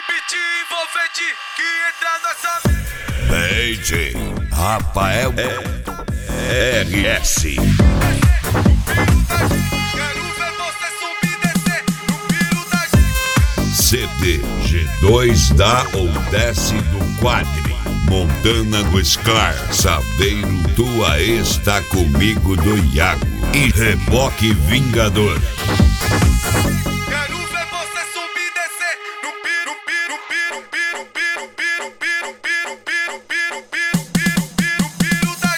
beat envolvente que entra nossa DJ Rafael RS. Quero ver você subir e descer no piro da gente. CD G2 dá ou desce do quadri. Montana Guiscar, Saveiro, tua está comigo do Iago. E Reboque Vingador. Quero ver você subir e descer no piro, piro, piro, piro, piro, piro, piro, piro, piro, piro, piro, piro, piro, piro da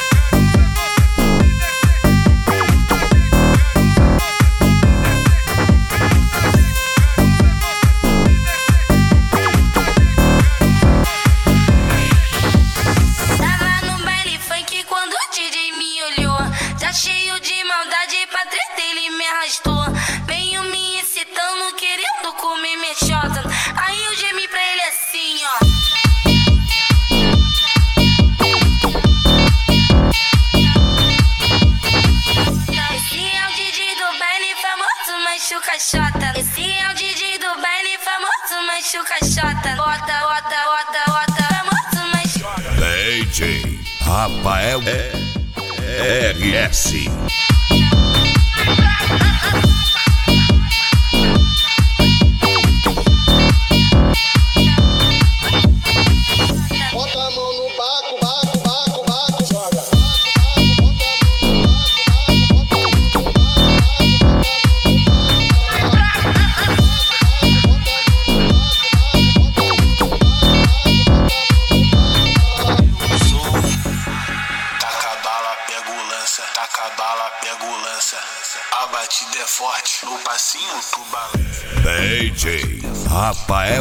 gente. Tava no baile funk quando o DJ me olhou. Já cheio de maldade pra treta ele me arrastou. Veio me excitando, querendo comer minha xota. Aí eu gemi pra ele assim, ó. Esse é o DJ do baile famoso, machuca xota. Esse é o DJ do baile famoso, machuca xota. Bota, bota, bota, bota, famoso, machuca. DJ Rafael RS. Bota a mão no baco, baco, baco, baco, joga. Taca a bala, pega o lança. Taca a bala, pega o lança. A batida é forte, no passinho tu balança. DJ Rafael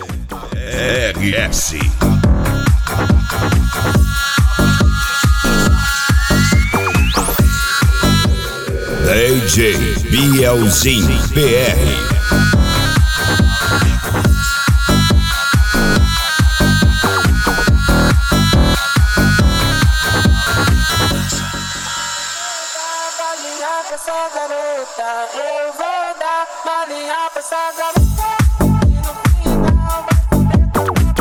RS. DJ Bielzinho PR. Balinha pra essa garota, eu vou dar balinha pra essa garota. E no final vai poder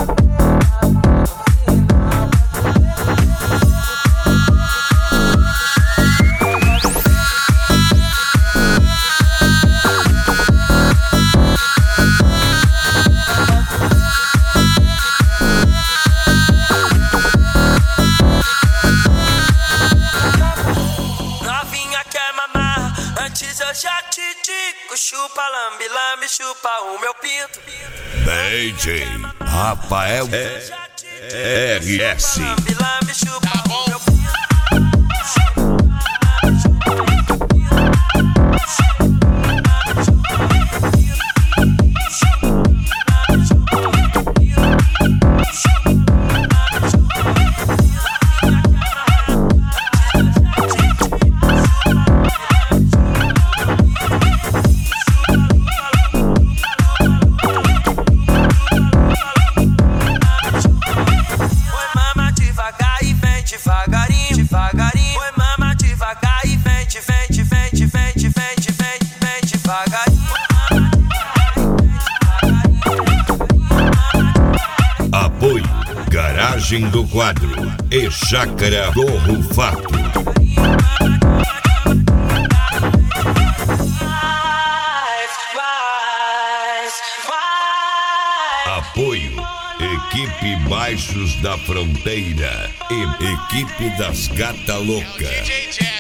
Novinha quer mamar, antes eu já te digo. Chupa, lambe, lambe, chupa o meu pinto. DJ Rafael RS. Lambe, lambe, chupa o meu pinto. Oi, mama, devagar e vem devagarinho, devagarinho. Oi, mama, devagar e vem, vem, vem, vem, vem, vem, vem devagarinho. Apoio Garagem do Quadro e Chácara do Rufato. Apoio Equipe Baixos da Fronteira e Equipe das Gata Louca. DJ Jazz.